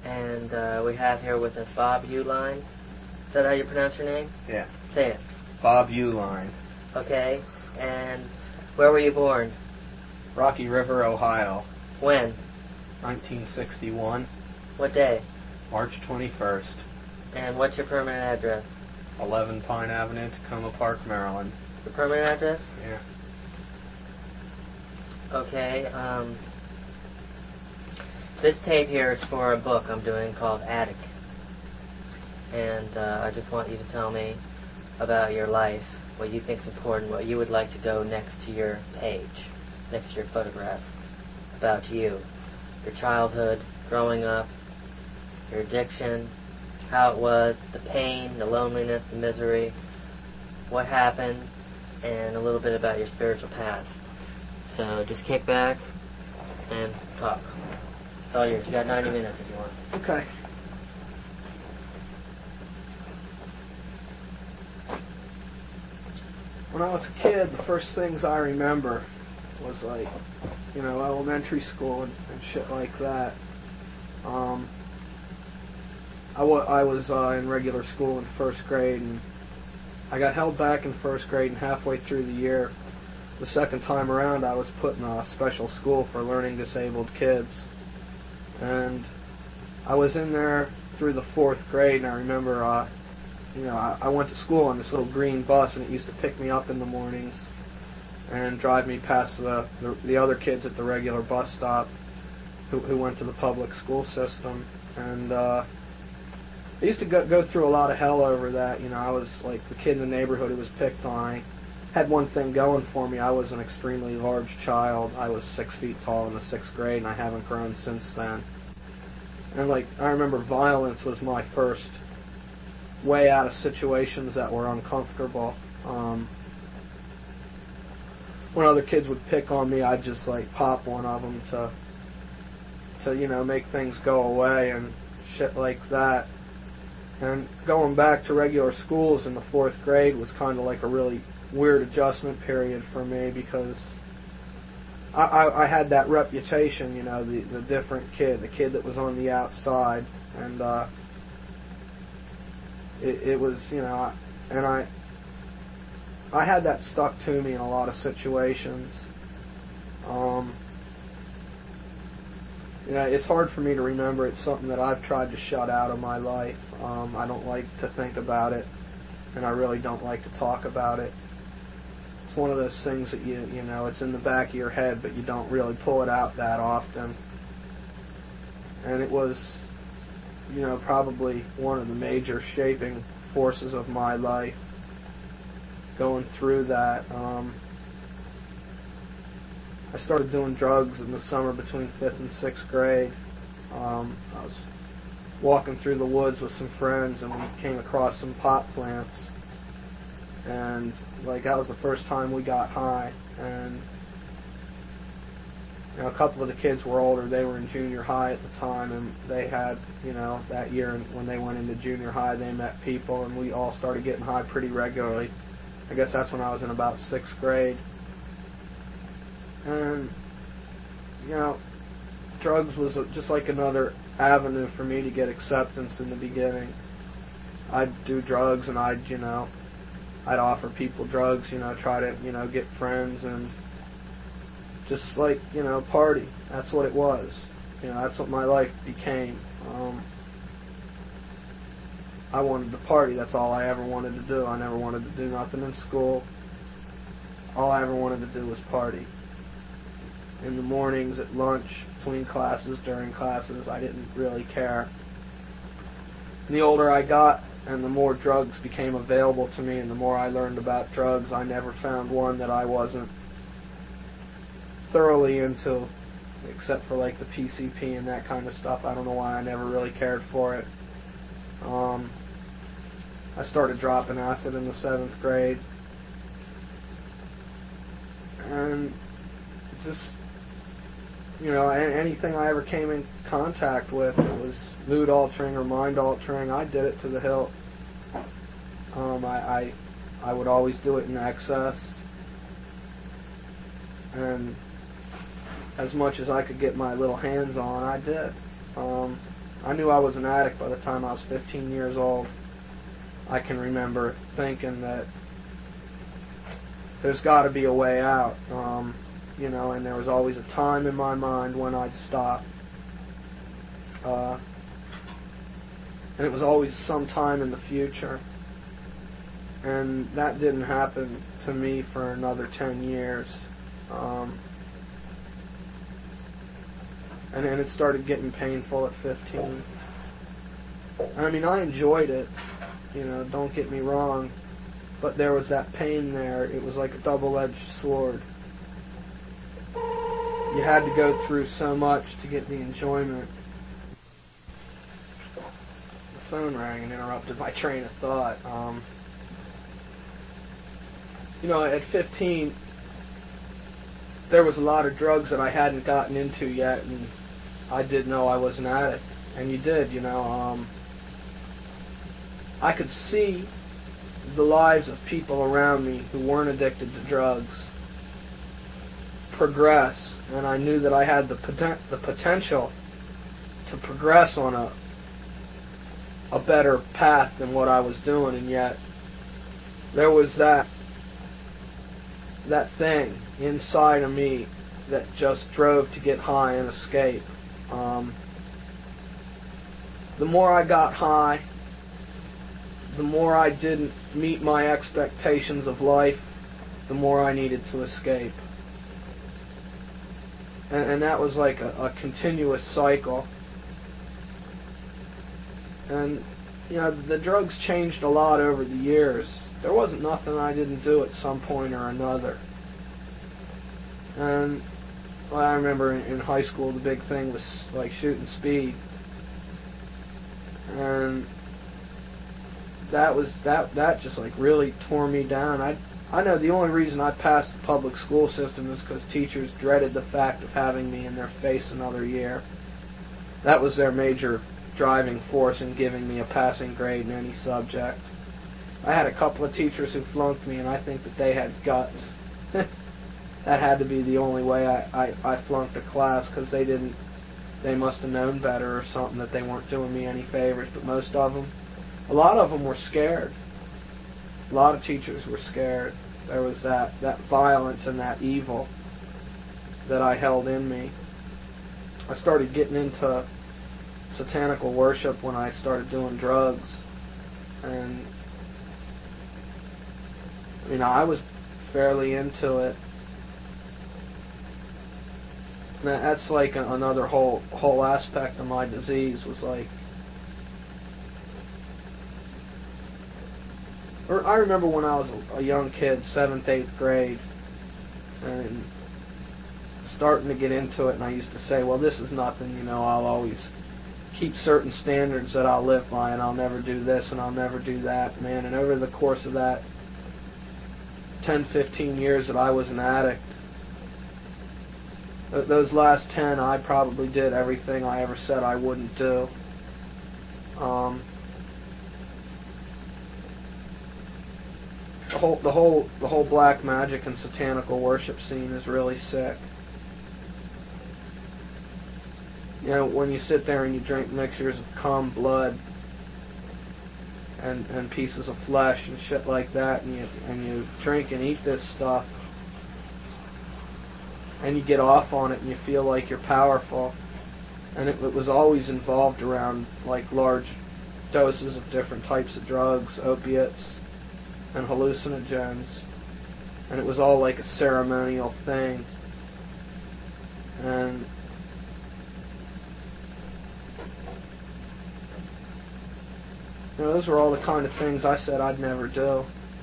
And we have here with us Bob Uline. Is that how you pronounce your name? Yeah. Say it. Bob Uline. Okay. And where were you born? Rocky River, Ohio. When? 1961. What day? March 21st. And what's your permanent address? 11 Pine Avenue, Tacoma Park, Maryland. Your permanent address? Yeah. Okay. This tape here is for a book I'm doing called Attic. And I just want you to tell me about your life, what you think is important, what you would like to go next to your page, next to your photograph, about you, your childhood, growing up, your addiction, how it was, the pain, the loneliness, the misery, what happened, and a little bit about your spiritual past. So just kick back and talk. It's all yours. You got 90 minutes if you want. Okay. When I was a kid, the first things I remember was like, elementary school and shit like that. I was in regular school in first grade, and I got held back in first grade, and halfway through the year, the second time around, I was put in a special school for learning disabled kids. And I was in there through the fourth grade, and I remember, I went to school on this little green bus, and it used to pick me up in the mornings and drive me past the other kids at the regular bus stop who went to the public school system. And I used to go through a lot of hell over that. I was like the kid in the neighborhood who was picked on. I had one thing going for me. I was an extremely large child. I was 6 feet tall in the 6th grade, and I haven't grown since then. And I remember violence was my first way out of situations that were uncomfortable. When other kids would pick on me, I'd just pop one of them to make things go away and shit like that. And going back to regular schools in the 4th grade was kind of like a really weird adjustment period for me, because I had that reputation, the different kid, the kid that was on the outside, and it was, and I had that stuck to me in a lot of situations. It's hard for me to remember. It's something that I've tried to shut out of my life. I don't like to think about it, and I really don't like to talk about it. It's one of those things that it's in the back of your head, but you don't really pull it out that often. And it was, probably one of the major shaping forces of my life, going through that. I started doing drugs in the summer between 5th and 6th grade. I was walking through the woods with some friends, and we came across some pot plants. And that was the first time we got high. And a couple of the kids were older. They were in junior high at the time, and they had, that year when they went into junior high, they met people, and we all started getting high pretty regularly. I guess that's when I was in about 6th grade. And, drugs was just like another avenue for me to get acceptance in the beginning. I'd do drugs, and I'd offer people drugs, try to, get friends, and just party. That's what it was. That's what my life became. I wanted to party. That's all I ever wanted to do. I never wanted to do nothing in school. All I ever wanted to do was party. In the mornings, at lunch, between classes, during classes, I didn't really care. And the older I got, and the more drugs became available to me, and the more I learned about drugs, I never found one that I wasn't thoroughly into, except for the PCP and that kind of stuff. I don't know why I never really cared for it. I started dropping acid in the 7th grade, and just, anything I ever came in contact with, it was mood altering or mind altering, I did it to the hilt. I would always do it in excess, and as much as I could get my little hands on, I did. I knew I was an addict by the time I was 15 years old. I can remember thinking that there's got to be a way out, and there was always a time in my mind when I'd stop. And it was always some time in the future. And that didn't happen to me for another 10 years. And then it started getting painful at 15. I mean, I enjoyed it, don't get me wrong, but there was that pain there. It was like a double-edged sword. You had to go through so much to get the enjoyment. The phone rang and interrupted my train of thought. At 15, there was a lot of drugs that I hadn't gotten into yet, and I did know I was an addict. And you did, I could see the lives of people around me who weren't addicted to drugs progress, and I knew that I had the potential to progress on a better path than what I was doing, and yet there was that thing inside of me that just drove to get high and escape. The more I got high, the more I didn't meet my expectations of life, the more I needed to escape. And that was like a continuous cycle. And, the drugs changed a lot over the years. There wasn't nothing I didn't do at some point or another. And I remember in high school the big thing was like shooting speed. And that just like really tore me down. I know the only reason I passed the public school system is because teachers dreaded the fact of having me in their face another year. That was their major driving force in giving me a passing grade in any subject. I had a couple of teachers who flunked me, and I think that they had guts. That had to be the only way I flunked a class, because they must have known better or something, that they weren't doing me any favors. But a lot of them were scared. A lot of teachers were scared. There was that violence and that evil that I held in me. I started getting into satanical worship when I started doing drugs. And, I was fairly into it. And that's like another whole aspect of my disease, was like, I remember when I was a young kid, 7th, 8th grade, and starting to get into it, and I used to say, well, this is nothing, I'll always keep certain standards that I'll live by, and I'll never do this, and I'll never do that, man. And over the course of that 10, 15 years that I was an addict, those last 10, I probably did everything I ever said I wouldn't do. The whole black magic and satanical worship scene is really sick. When you sit there and you drink mixtures of cum, blood, and pieces of flesh and shit like that, and you drink and eat this stuff, and you get off on it and you feel like you're powerful. And it was always involved around like large doses of different types of drugs, opiates, and hallucinogens. And it was all like a ceremonial thing. And those were all the kind of things I said I'd never do.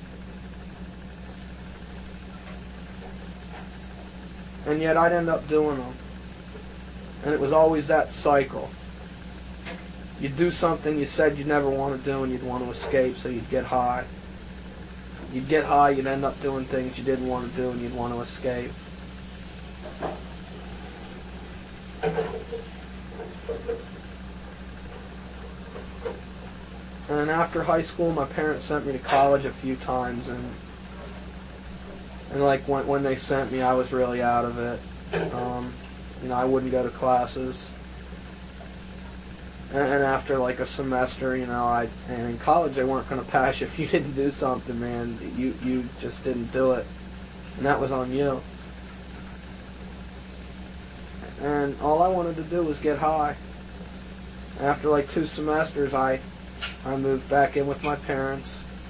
And yet I'd end up doing them. And it was always that cycle. You'd do something you said you'd never want to do, and you'd want to escape, so you'd get high. You'd get high, you'd end up doing things you didn't want to do, and you'd want to escape. And after high school, my parents sent me to college a few times, and like when they sent me, I was really out of it. I wouldn't go to classes. And after like a semester, and in college they weren't going to pass you if you didn't do something, man. You just didn't do it, and that was on you. And all I wanted to do was get high. After like 2 semesters, I moved back in with my parents,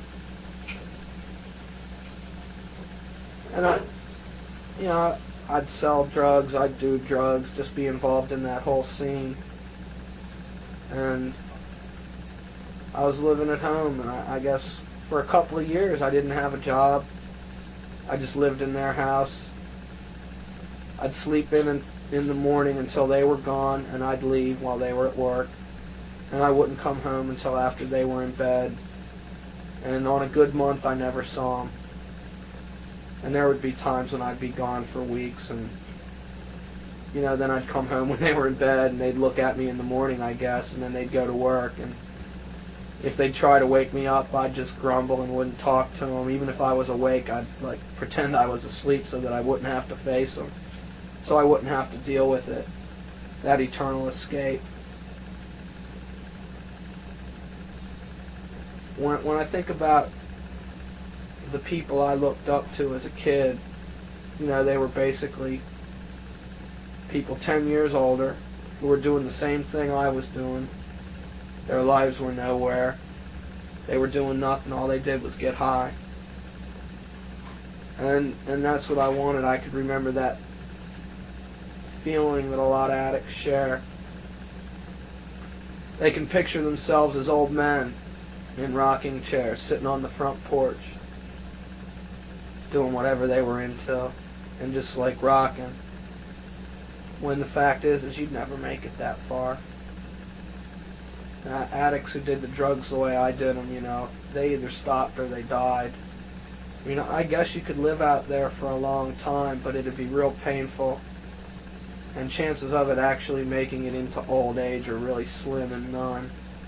and I'd sell drugs, I'd do drugs, just be involved in that whole scene. And I was living at home, and I guess for a couple of years I didn't have a job. I just lived in their house. I'd sleep in the morning until they were gone, and I'd leave while they were at work. And I wouldn't come home until after they were in bed. And on a good month, I never saw them. And there would be times when I'd be gone for weeks, and then I'd come home when they were in bed, and they'd look at me in the morning, I guess, and then they'd go to work. And if they'd try to wake me up, I'd just grumble and wouldn't talk to them. Even if I was awake, I'd pretend I was asleep so that I wouldn't have to face them, so I wouldn't have to deal with it, that eternal escape. When I think about the people I looked up to as a kid, they were basically people 10 years older who were doing the same thing I was doing. Their lives were nowhere. They were doing nothing. All they did was get high. And that's what I wanted. I could remember that feeling that a lot of addicts share. They can picture themselves as old men in rocking chairs, sitting on the front porch, doing whatever they were into, and just rocking. When the fact is you'd never make it that far. Addicts who did the drugs the way I did them, they either stopped or they died. I guess you could live out there for a long time, but it'd be real painful, and chances of it actually making it into old age are really slim and none.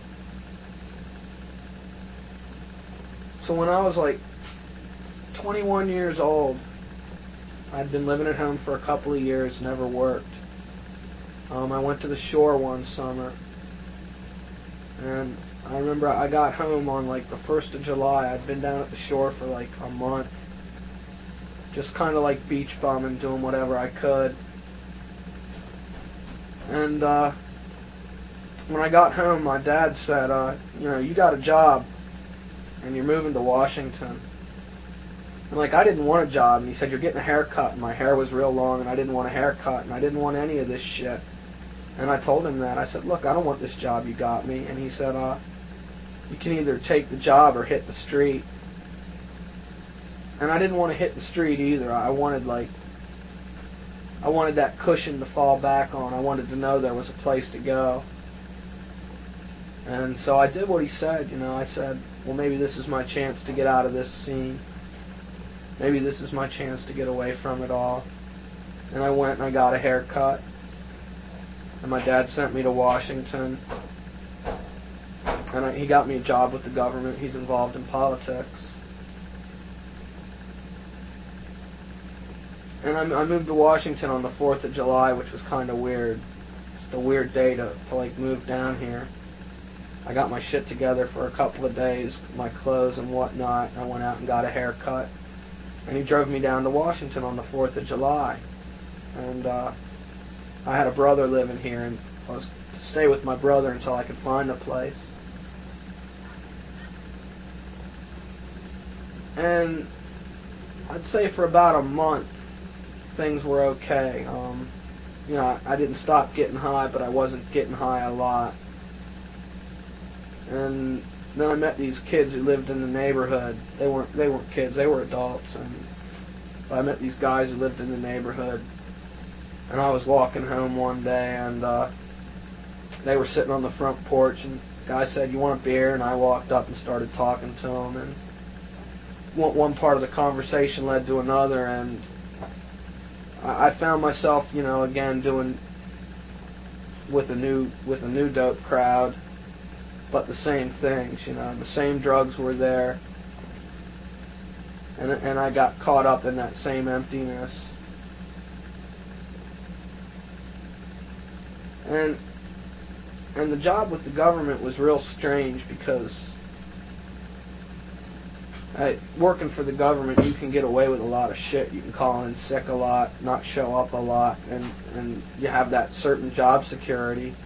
So when I was 21 years old, I'd been living at home for a couple of years, never worked. I went to the shore one summer, and I remember I got home on the 1st of July. I'd been down at the shore for a month, just kind of beach bumming, doing whatever I could. And when I got home, my dad said, you got a job, and you're moving to Washington. And I didn't want a job, and he said, you're getting a haircut, and my hair was real long, and I didn't want a haircut, and I didn't want any of this shit. And I told him that. I said, look, I don't want this job you got me. And he said, you can either take the job or hit the street. And I didn't want to hit the street either. I wanted that cushion to fall back on. I wanted to know there was a place to go. And so I did what he said. I said, well, maybe this is my chance to get out of this scene. Maybe this is my chance to get away from it all. And I went and I got a haircut. And my dad sent me to Washington. And he got me a job with the government. He's involved in politics. And I moved to Washington on the 4th of July, which was kind of weird. Just a weird day to move down here. I got my shit together for a couple of days, my clothes and whatnot. I went out and got a haircut. And he drove me down to Washington on the 4th of July. And I had a brother living here, and I was to stay with my brother until I could find a place. And I'd say for about a month, things were okay. I didn't stop getting high, but I wasn't getting high a lot. And then I met these kids who lived in the neighborhood. They weren't kids, they were adults. And I met these guys who lived in the neighborhood. And I was walking home one day, and they were sitting on the front porch, and the guy said, you want a beer? And I walked up and started talking to them, and one part of the conversation led to another, and I found myself, again doing with a new dope crowd, but the same things, the same drugs were there, and I got caught up in that same emptiness. And And the job with the government was real strange because working for the government, you can get away with a lot of shit. You can call in sick a lot, not show up a lot, and you have that certain job security.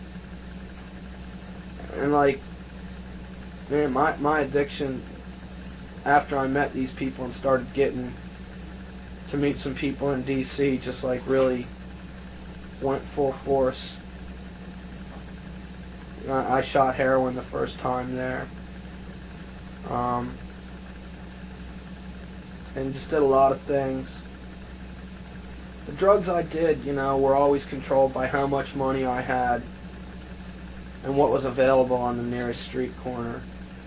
And like, man, my addiction, after I met these people and started getting to meet some people in D.C., just like really went full force. I shot heroin the first time there. And just did a lot of things. The drugs I did, were always controlled by how much money I had and what was available on the nearest street corner.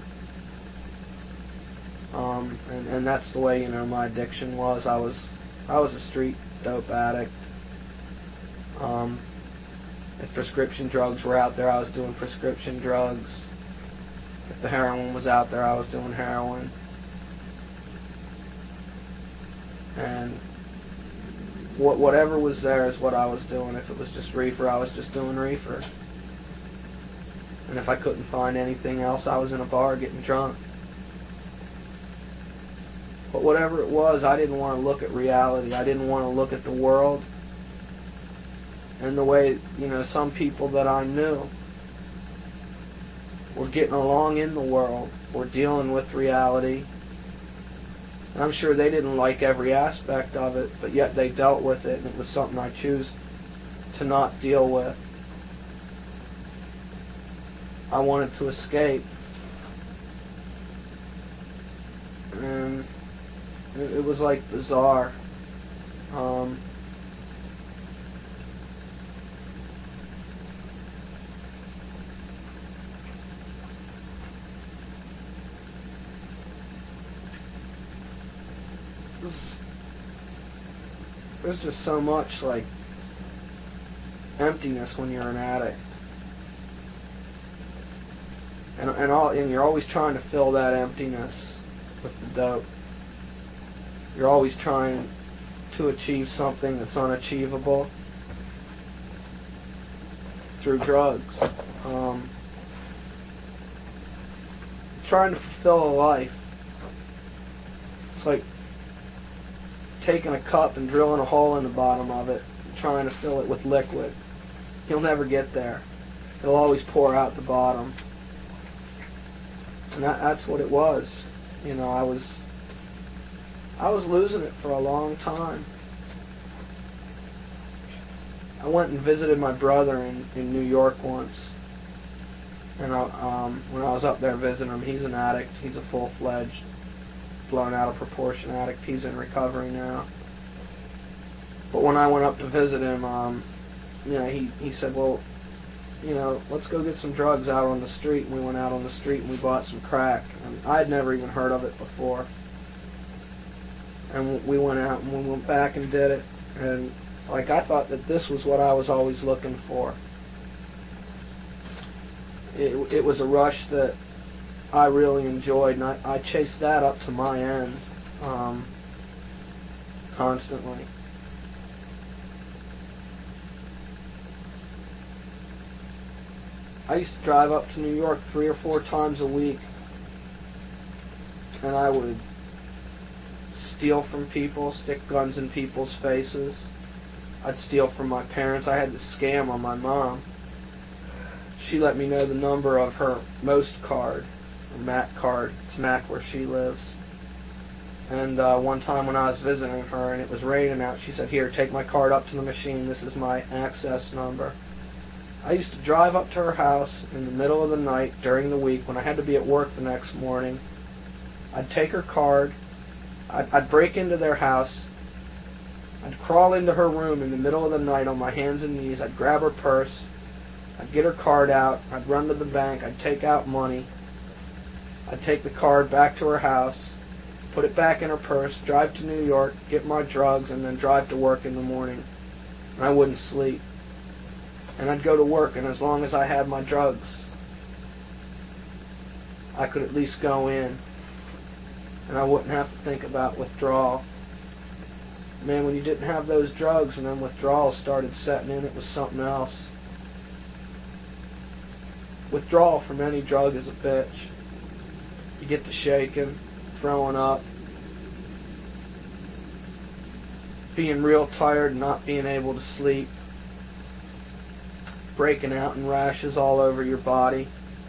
And that's the way, my addiction was. I was a street dope addict. If prescription drugs were out there, I was doing prescription drugs. If the heroin was out there, I was doing heroin. And whatever was there is what I was doing. If it was just reefer, I was just doing reefer. And if I couldn't find anything else, I was in a bar getting drunk. But whatever it was, I didn't want to look at reality. I didn't want to look at the world and the way, some people that I knew were getting along in the world, were dealing with reality. And I'm sure they didn't like every aspect of it, but yet they dealt with it, and it was something I choose to not deal with. I wanted to escape. And it was like bizarre. There's just so much like emptiness when you're an addict, and you're always trying to fill that emptiness with the dope. You're always trying to achieve something that's unachievable through drugs. Trying to fulfill a life. It's like taking a cup and drilling a hole in the bottom of it, and trying to fill it with liquid. You'll never get there. It'll always pour out the bottom. And that's what it was. I was losing it for a long time. I went and visited my brother in New York once. And when I was up there visiting him, he's an addict. He's a full-fledged, blown out of proportion addict. He's in recovery now. But when I went up to visit him, he said, well, let's go get some drugs out on the street. And we went out on the street and we bought some crack. And I'd never even heard of it before. And we went out and we went back and did it. And I thought that this was what I was always looking for. It was a rush that I really enjoyed, and I chased that up to my end constantly. I used to drive up to New York 3 or 4 times a week, and I would steal from people, stick guns in people's faces. I'd steal from my parents. I had this scam on my mom. She let me know the number of her Most card, or Mac card. It's Mac where she lives. And one time when I was visiting her and it was raining out, she said, here, take my card up to the machine. This is my access number. I used to drive up to her house in the middle of the night during the week when I had to be at work the next morning. I'd take her card. I'd break into their house. I'd crawl into her room in the middle of the night on my hands and knees. I'd grab her purse. I'd get her card out. I'd run to the bank. I'd take out money. I'd take the card back to her house, put it back in her purse, drive to New York, get my drugs, and then drive to work in the morning. And I wouldn't sleep. And I'd go to work, and as long as I had my drugs, I could at least go in. And I wouldn't have to think about withdrawal. Man, when you didn't have those drugs and then withdrawal started setting in, it was something else. withdrawal from any drug is a bitch. You get to shaking, throwing up, being real tired, not being able to sleep, breaking out in rashes all over your body.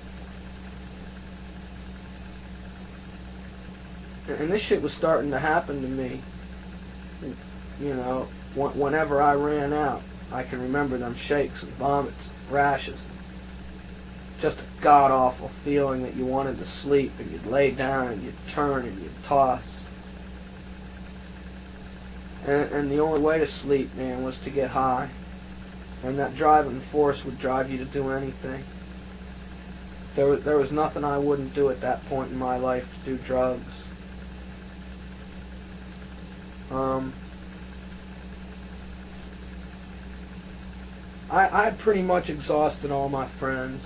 And this shit was starting to happen to me. You know, whenever I ran out, I can remember them shakes and vomits, rashes. Just a god-awful feeling that you wanted to sleep, and you'd lay down and you'd turn and you'd toss. And the only way to sleep, man, was to get high. And that driving force would drive you to do anything. There was nothing I wouldn't do at that point in my life to do drugs. I pretty much exhausted all my friends.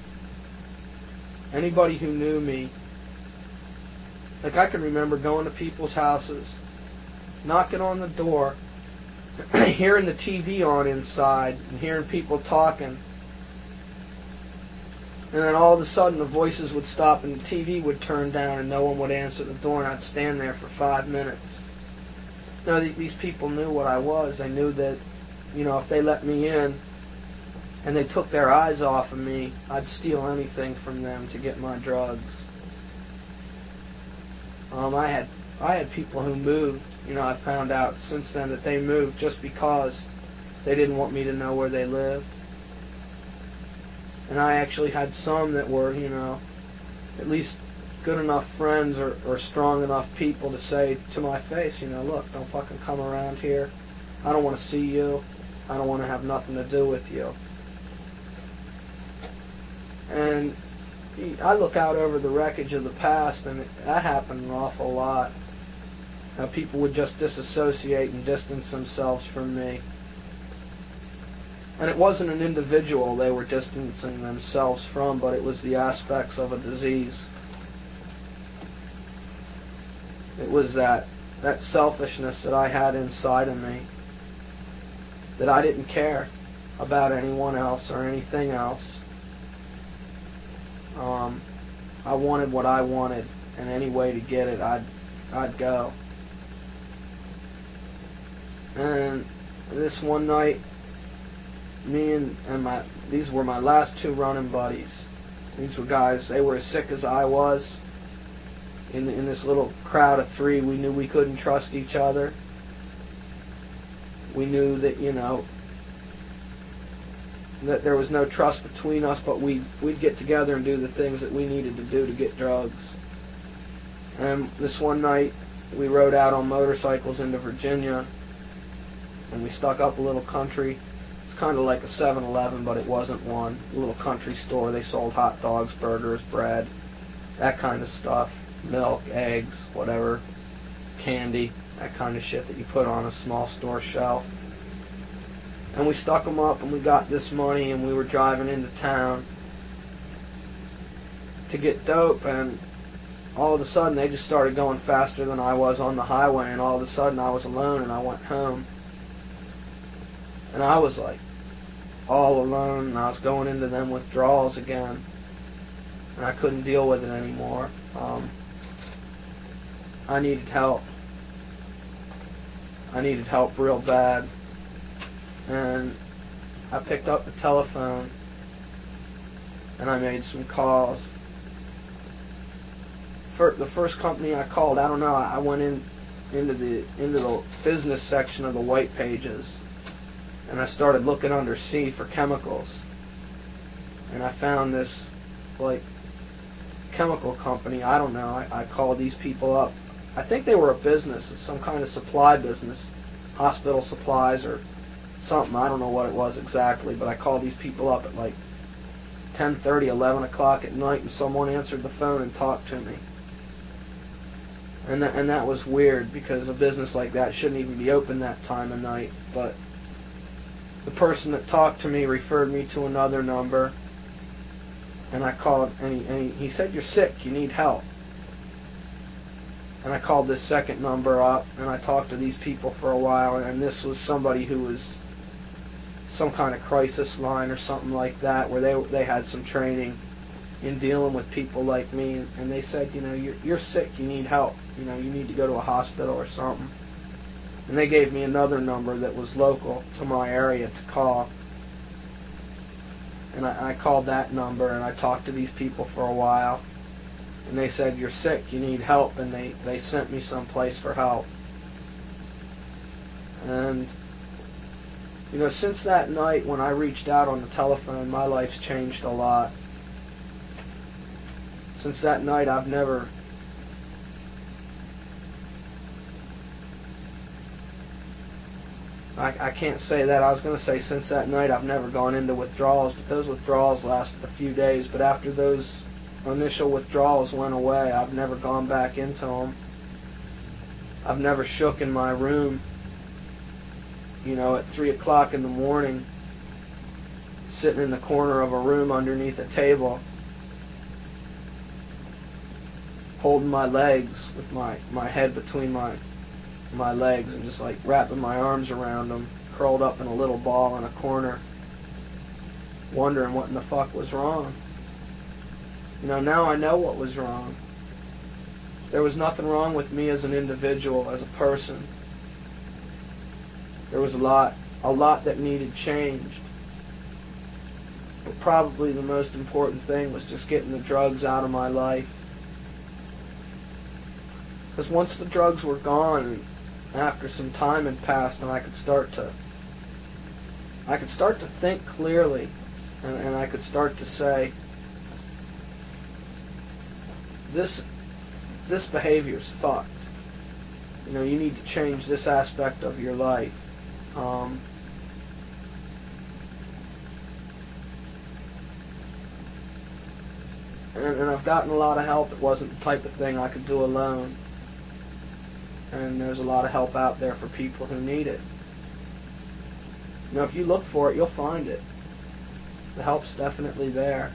Anybody who knew me. Like, I can remember going to people's houses, knocking on the door, hearing the TV on inside, and hearing people talking. And then all of a sudden the voices would stop and the TV would turn down and no one would answer the door, and I'd stand there for 5 minutes. You know, these people knew what I was. They knew that, you know, if they let me in and they took their eyes off of me, I'd steal anything from them to get my drugs. I had people who moved. You know, I found out since then that they moved just because they didn't want me to know where they lived. And I actually had some that were, you know, at least good enough friends or strong enough people to say to my face, you know, look, don't fucking come around here. I don't want to see you. I don't want to have nothing to do with you. And I look out over the wreckage of the past, and that happened an awful lot. People would just disassociate and distance themselves from me. And it wasn't an individual they were distancing themselves from, but it was the aspects of a disease. It was that selfishness that I had inside of me, that I didn't care about anyone else or anything else. I wanted what I wanted, and any way to get it, I'd go. And this one night, me and these were my last two running buddies. These were guys, they were as sick as I was. In this little crowd of three, we knew we couldn't trust each other. We knew that, you know, that there was no trust between us, but we'd get together and do the things that we needed to do to get drugs. And this one night, we rode out on motorcycles into Virginia, and we stuck up a little country. It's kind of like a 7-Eleven, but it wasn't one. A little country store. They sold hot dogs, burgers, bread, that kind of stuff. Milk, eggs, whatever, candy, that kind of shit that you put on a small store shelf. And we stuck them up, and we got this money, and we were driving into town to get dope, and all of a sudden they just started going faster than I was on the highway, and all of a sudden I was alone, and I went home. And I was like all alone, and I was going into them withdrawals again, and I couldn't deal with it anymore. I needed help. I needed help real bad. And I picked up the telephone and I made some calls. For the first company I called, I don't know, I went into the business section of the white pages, and I started looking under C for chemicals. And I found this, like, chemical company. I don't know. I called these people up. I think they were a business, some kind of supply business, hospital supplies or something. I don't know what it was exactly, but I called these people up at like 10:30, 11 o'clock at night, and someone answered the phone and talked to me. And that was weird, because a business like that shouldn't even be open that time of night. But the person that talked to me referred me to another number, and I called, and he said, "You're sick, you need help." And I called this second number up, and I talked to these people for a while, and this was somebody who was some kind of crisis line or something like that, where they had some training in dealing with people like me, and they said, you're sick, you need help, you need to go to a hospital or something. And they gave me another number that was local to my area to call. And I called that number, and I talked to these people for a while. And they said, you're sick, you need help, and they sent me someplace for help. And, since that night when I reached out on the telephone, my life's changed a lot. Since that night, I've never... I can't say that. I was going to say since that night I've never gone into withdrawals, but those withdrawals lasted a few days. But after those initial withdrawals went away, I've never gone back into them. I've never shook in my room, at 3 o'clock in the morning, sitting in the corner of a room underneath a table, holding my legs with my head between my legs and just like wrapping my arms around them, curled up in a little ball in a corner, wondering what in the fuck was wrong. Now I know what was wrong. There was nothing wrong with me as an individual, as a person. There was a lot that needed changed. But probably the most important thing was just getting the drugs out of my life. Because once the drugs were gone, and after some time had passed, and I could start to think clearly, and I could start to say, this behavior's fucked. You need to change this aspect of your life. And I've gotten a lot of help. It wasn't the type of thing I could do alone. And there's a lot of help out there for people who need it. If you look for it, you'll find it. The help's definitely there.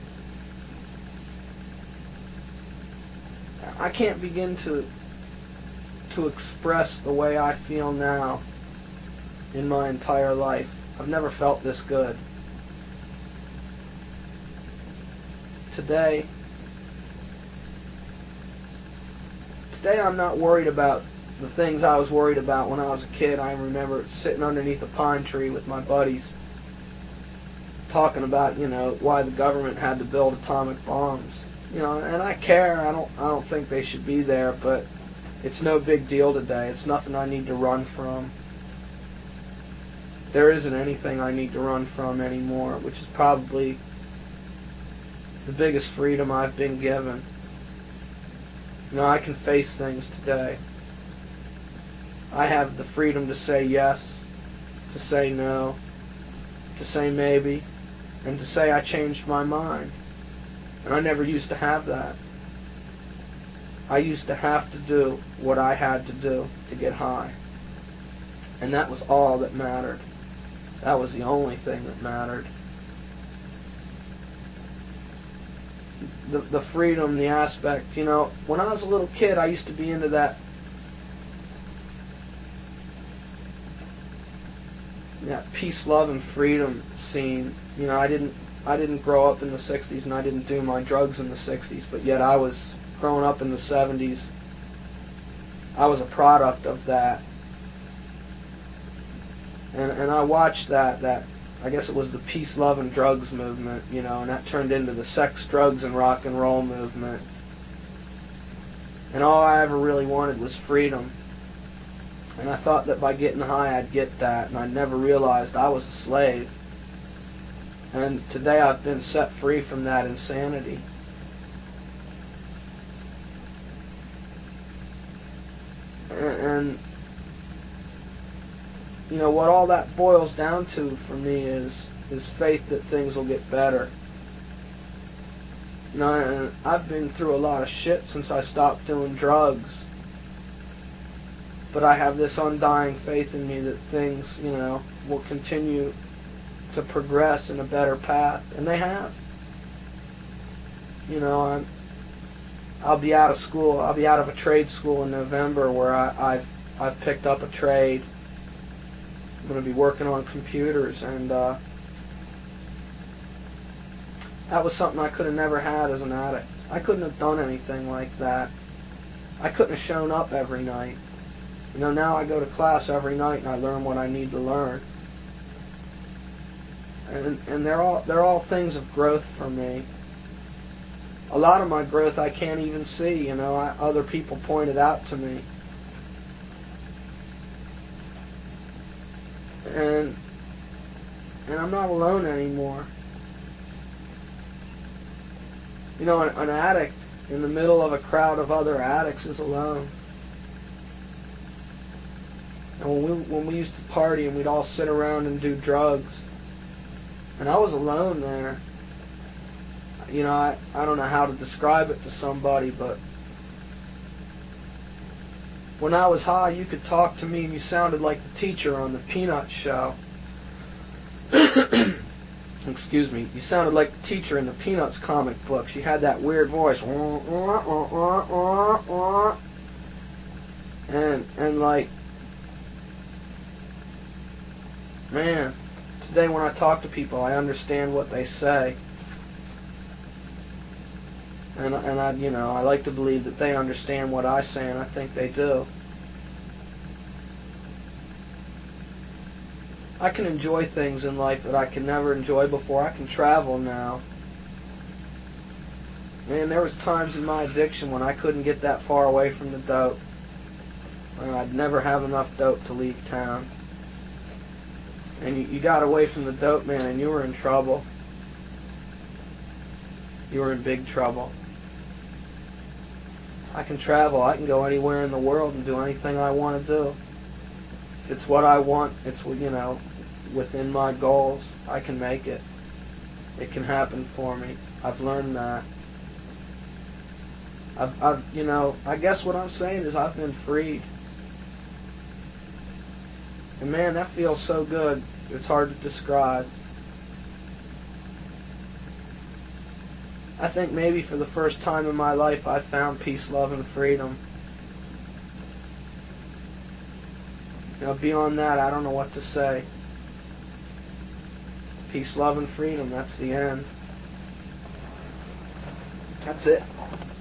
I can't begin to express the way I feel now in my entire life. I've never felt this good. Today I'm not worried about the things I was worried about when I was a kid. I remember sitting underneath a pine tree with my buddies talking about, why the government had to build atomic bombs. And I care. I don't think they should be there, but it's no big deal today. It's nothing I need to run from. There isn't anything I need to run from anymore, which is probably the biggest freedom I've been given. I can face things today. I have the freedom to say yes, to say no, to say maybe, and to say I changed my mind. And I never used to have that. I used to have to do what I had to do to get high. And that was all that mattered. That was the only thing that mattered. The freedom, the aspect, when I was a little kid, I used to be into that peace, love, and freedom scene. I didn't grow up in the 60s, and I didn't do my drugs in the 60s, but yet I was growing up in the 70s. I was a product of that. And I watched that I guess it was the peace, love, and drugs movement, and that turned into the sex, drugs, and rock and roll movement. And all I ever really wanted was freedom. And I thought that by getting high I'd get that, and I never realized I was a slave. And today I've been set free from that insanity. And what all that boils down to for me is faith that things will get better. And I've been through a lot of shit since I stopped doing drugs. But I have this undying faith in me that things, will continue to progress in a better path. And they have. I'll be out of school. I'll be out of a trade school in November where I've picked up a trade. I'm going to be working on computers, and That was something I could have never had as an addict. I couldn't have done anything like that. I couldn't have shown up every night. Now I go to class every night and I learn what I need to learn. And they're all things of growth for me. A lot of my growth I can't even see. Other people point it out to me. And I'm not alone anymore. An addict in the middle of a crowd of other addicts is alone. And when we used to party and we'd all sit around and do drugs, and I was alone there. I don't know how to describe it to somebody, but when I was high, you could talk to me and you sounded like the teacher on the Peanuts show. Excuse me. You sounded like the teacher in the Peanuts comic book. She had that weird voice. And like, man, today when I talk to people, I understand what they say. And I like to believe that they understand what I say, and I think they do. I can enjoy things in life that I could never enjoy before. I can travel now. Man, there was times in my addiction when I couldn't get that far away from the dope. And I'd never have enough dope to leave town. And you got away from the dope, man, and you were in trouble. You were in big trouble. I can travel. I can go anywhere in the world and do anything I want to do. If it's what I want, it's, within my goals, I can make it. It can happen for me. I've learned that. I guess what I'm saying is I've been freed. And man, that feels so good. It's hard to describe. I think maybe for the first time in my life I found peace, love, and freedom. Beyond that, I don't know what to say. Peace, love, and freedom, that's the end. That's it.